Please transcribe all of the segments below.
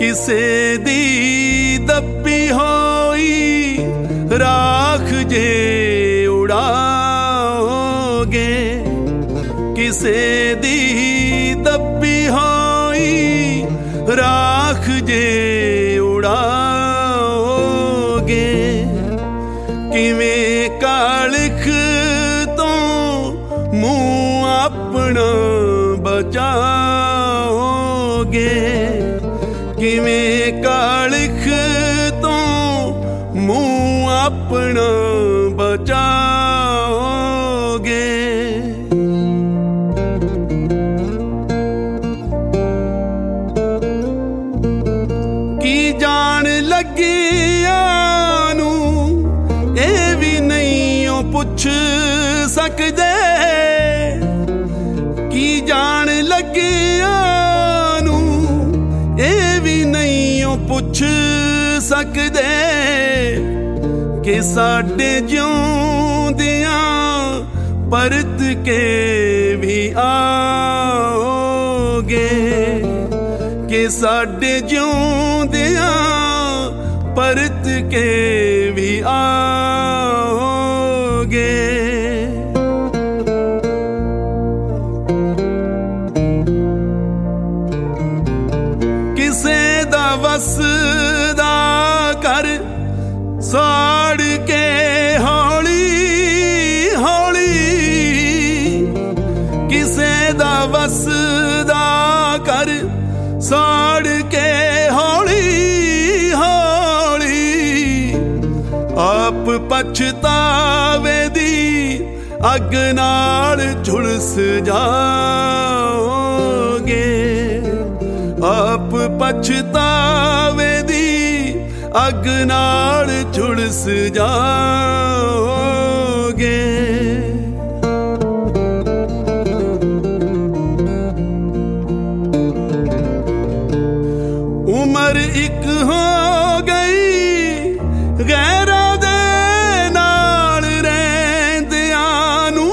किसे दी दब्बी होई राख जे उड़ाओगे, किसे दी दब्बी होई राख जे उड़ाओगे। किवें कालिख तो मुँह अपना बचाओगे, किवें कालिख तो मुँह अपना बचाओगे। की जान लगिया नू ए भी नहीं पुछ सकदे, की जान लगिया नू ए भी नहीं पुछ सकदे, कि साडे जिउंदियां परत के भी आओगे, कि साडे जिउंदियां परत के भी आओगे। किसे दा वसदा कर साड़ के हौली हौली, किसे दा वसदा कर साड़ के हौली हौली, आप पछतावे दी अग नाल झुलस जाओगे, आप पछतावे दी अग नाल झुलस जाओगे। उमर एक हो गई गैरा दे नाल रहिंदियां नू,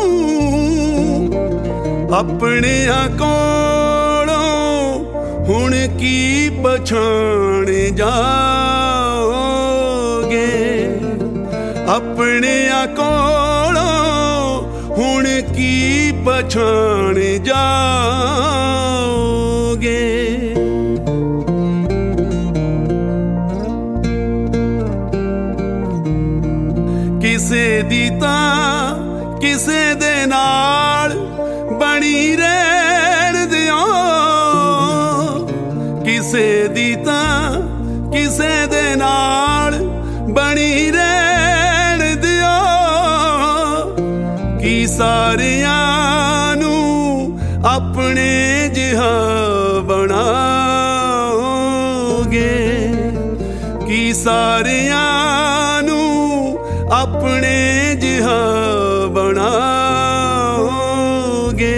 अपने कोलों हुण की पछाण जाओगे, अपने कोलों हुण की पछाण जाओगे। किसे दी तां किसे दे नाल बनी रहण दिओ, किसे दी तां किसे दे नाल बनी रहण दिओ, कि सारियां नू अपने जिहा बनाओगे, कि सारियां नू अपने जिहा बनाओगे।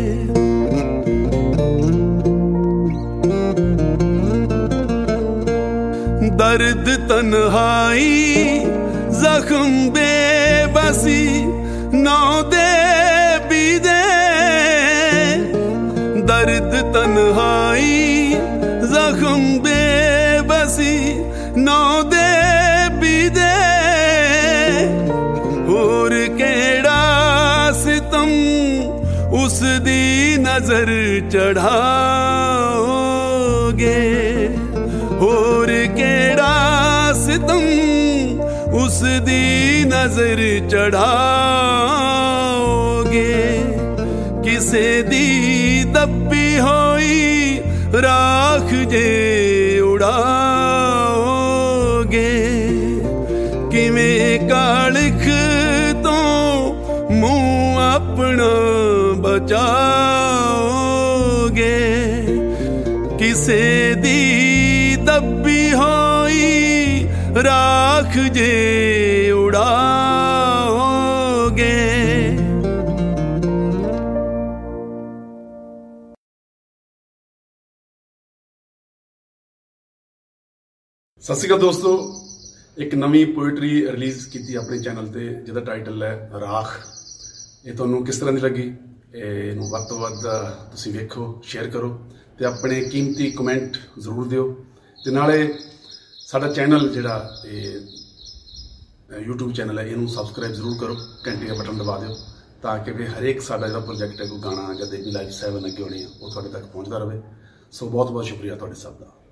दर्द तन्हाई जख्म बेबसी नौ दे भी दे, दर्द तन्हाई जख्म बेबसी नौ दे भी दे, और केड़ा सितम उस दी नजर चढ़ाओगे, और केड़ा सितम उस दी नजर चढ़ाओगे। किसे दी दब्बी होई राख जे उड़ाओगे, किवें कालिख तो मुँह अपना बचाओगे, किसे दी दब्बी होई राख जे उड़ाओगे। सत श्री अकाल दोस्तों, एक नवी पोएट्री रिलीज़ की अपने चैनल पर जिसका टाइटल है राख। ये तुहानूं किस तरह की लगी, इहनूं वध तो वध तुसीं वेखो, शेयर करो तो अपने कीमती कमेंट जरूर दिओ। ਤੇ ਨਾਲੇ ਸਾਡਾ ਚੈਨਲ ਜਿਹੜਾ YouTube ਚੈਨਲ ਹੈ ਇਹਨੂੰ ਸਬਸਕ੍ਰਾਈਬ ਜ਼ਰੂਰ ਕਰੋ, ਘੰਟੀ ਦਾ ਬਟਨ ਦਬਾ ਦਿਓ ਤਾਂ ਕਿ ਵੀ ਹਰੇਕ ਸਾਡਾ ਜਿਹੜਾ ਪ੍ਰੋਜੈਕਟ ਹੈ, ਕੋਈ ਗਾਣਾ ਜਾਂ ਦੇਵੀ ਲਾਈਫ 7 ਅੱਗੇ ਹੋਣੀ ਆ, ਉਹ ਤੁਹਾਡੇ ਤੱਕ ਪਹੁੰਚਦਾ ਰਹੇ। ਸੋ ਬਹੁਤ ਬਹੁਤ ਸ਼ੁਕਰੀਆ ਤੁਹਾਡੇ ਸਭ ਦਾ।